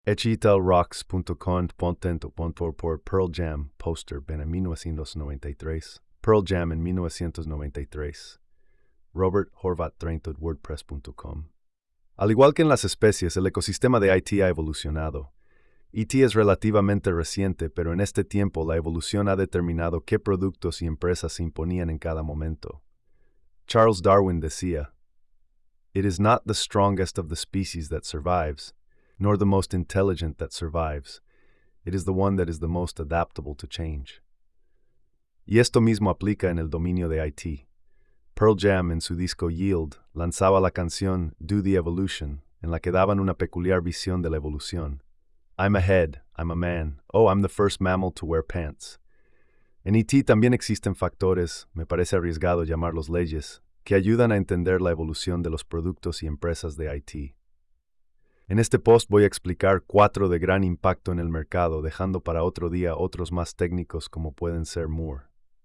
Echitalrocks.com.por por Pearl Jam Poster en 1993. Pearl Jam en 1993. Robert Horvat 30 WordPress.com. Al igual que en las especies, el ecosistema de IT ha evolucionado. IT es relativamente reciente, pero en este tiempo la evolución ha determinado qué productos y empresas se imponían en cada momento. Charles Darwin decía, "It is not the strongest of the species that survives, nor the most intelligent that survives. It is the one that is the most adaptable to change." Y esto mismo aplica en el dominio de IT. Pearl Jam, en su disco Yield, lanzaba la canción Do the Evolution, en la que daban una peculiar visión de la evolución. I'm a head, I'm a man, oh, I'm the first mammal to wear pants. En IT también existen factores, me parece arriesgado llamarlos leyes, que ayudan a entender la evolución de los productos y empresas de IT. En este post voy a explicar 4 de gran impacto en el mercado, dejando para otro día otros más técnicos como pueden ser Moore.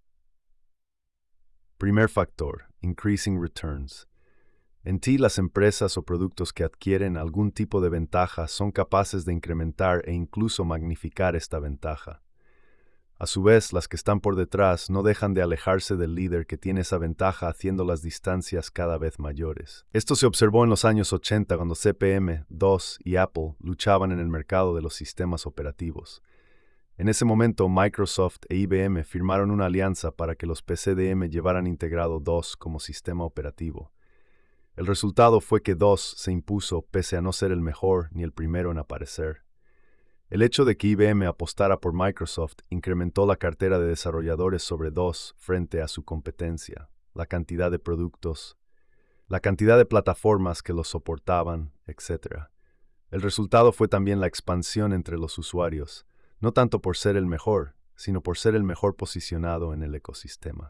Primer factor, increasing returns. En ti, las empresas o productos que adquieren algún tipo de ventaja son capaces de incrementar e incluso magnificar esta ventaja. A su vez, las que están por detrás no dejan de alejarse del líder que tiene esa ventaja, haciendo las distancias cada vez mayores. Esto se observó en los años 80 cuando CPM, DOS y Apple luchaban en el mercado de los sistemas operativos. En ese momento, Microsoft e IBM firmaron una alianza para que los PCDM llevaran integrado DOS como sistema operativo. El resultado fue que DOS se impuso pese a no ser el mejor ni el primero en aparecer. El hecho de que IBM apostara por Microsoft incrementó la cartera de desarrolladores sobre DOS frente a su competencia, la cantidad de productos, la cantidad de plataformas que los soportaban, etc. El resultado fue también la expansión entre los usuarios, no tanto por ser el mejor, sino por ser el mejor posicionado en el ecosistema.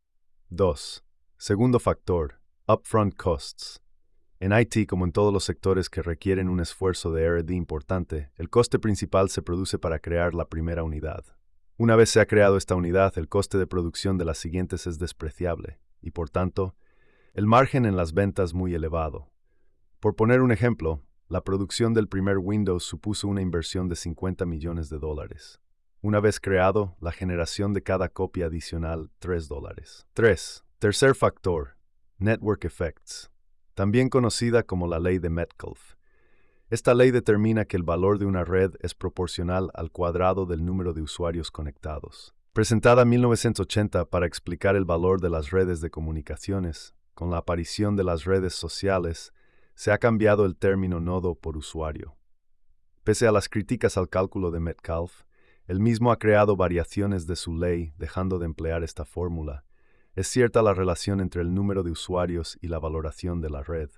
2. Segundo factor, upfront costs. En IT, como en todos los sectores que requieren un esfuerzo de R&D importante, el coste principal se produce para crear la primera unidad. Una vez se ha creado esta unidad, el coste de producción de las siguientes es despreciable, y por tanto, el margen en las ventas muy elevado. Por poner un ejemplo, la producción del primer Windows supuso una inversión de $50 millones. Una vez creado, la generación de cada copia adicional, $3. 3. Tercer factor, network effects. También conocida como la ley de Metcalfe. Esta ley determina que el valor de una red es proporcional al cuadrado del número de usuarios conectados. Presentada en 1980 para explicar el valor de las redes de comunicaciones, con la aparición de las redes sociales, se ha cambiado el término nodo por usuario. Pese a las críticas al cálculo de Metcalfe, él mismo ha creado variaciones de su ley dejando de emplear esta fórmula. Es cierta la relación entre el número de usuarios y la valoración de la red.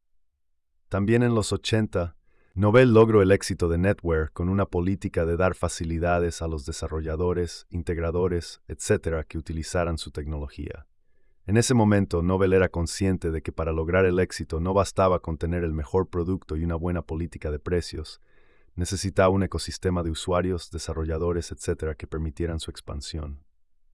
También en los 80, Novell logró el éxito de NetWare con una política de dar facilidades a los desarrolladores, integradores, etc. que utilizaran su tecnología. En ese momento, Novell era consciente de que para lograr el éxito no bastaba con tener el mejor producto y una buena política de precios. Necesitaba un ecosistema de usuarios, desarrolladores, etc. que permitieran su expansión.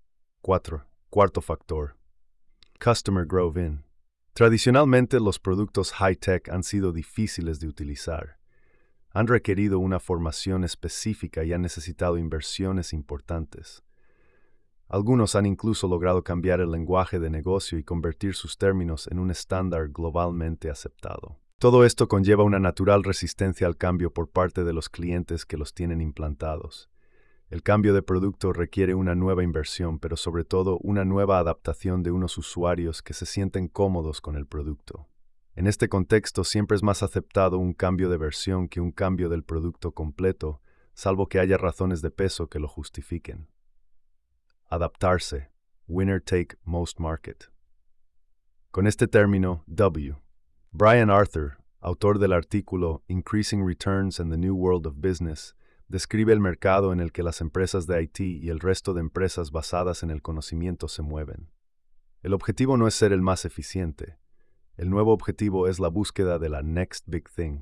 4. Cuarto factor, Customer Grow-in. Tradicionalmente, los productos high-tech han sido difíciles de utilizar. Han requerido una formación específica y han necesitado inversiones importantes. Algunos han incluso logrado cambiar el lenguaje de negocio y convertir sus términos en un estándar globalmente aceptado. Todo esto conlleva una natural resistencia al cambio por parte de los clientes que los tienen implantados. El cambio de producto requiere una nueva inversión, pero sobre todo una nueva adaptación de unos usuarios que se sienten cómodos con el producto. En este contexto siempre es más aceptado un cambio de versión que un cambio del producto completo, salvo que haya razones de peso que lo justifiquen. Adaptarse. Winner take most market. Con este término, Brian Arthur, autor del artículo Increasing Returns and the New World of Business, describe el mercado en el que las empresas de IT y el resto de empresas basadas en el conocimiento se mueven. El objetivo no es ser el más eficiente. El nuevo objetivo es la búsqueda de la next big thing.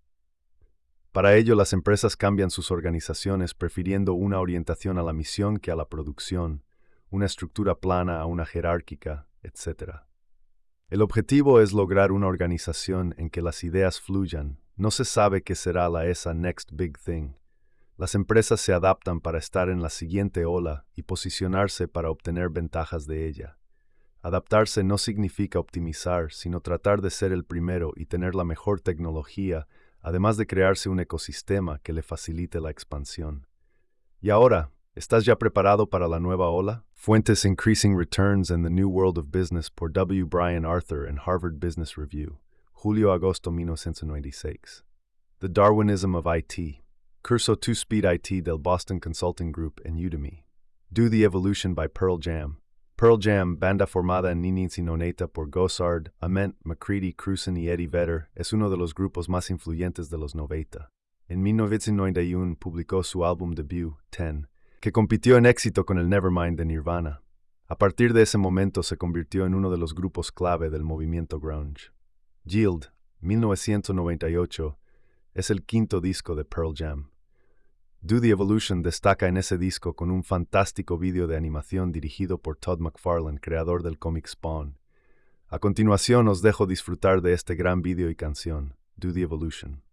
Para ello, las empresas cambian sus organizaciones prefiriendo una orientación a la misión que a la producción, una estructura plana a una jerárquica, etc. El objetivo es lograr una organización en que las ideas fluyan, No se sabe qué será esa next big thing. Las empresas se adaptan para estar en la siguiente ola y posicionarse para obtener ventajas de ella. Adaptarse no significa optimizar, sino tratar de ser el primero y tener la mejor tecnología, además de crearse un ecosistema que le facilite la expansión. Y ahora, ¿estás ya preparado para la nueva ola? Fuentes: Increasing Returns and the New World of Business por W. Brian Arthur en Harvard Business Review, julio-agosto 1996. The Darwinism of IT. Curso 2 Speed IT del Boston Consulting Group en Udemy. Do the Evolution by Pearl Jam. Pearl Jam, banda formada en 1990 por Gossard, Ament, McCready, Cruzen y Eddie Vedder, es uno de los grupos más influyentes de los 90. En 1991 publicó su álbum debut, Ten, que compitió en éxito con el Nevermind de Nirvana. A partir de ese momento se convirtió en uno de los grupos clave del movimiento grunge. Yield, 1998, es el quinto disco de Pearl Jam. Do the Evolution destaca en ese disco con un fantástico vídeo de animación dirigido por Todd McFarlane, creador del cómic Spawn. A continuación os dejo disfrutar de este gran vídeo y canción, Do the Evolution.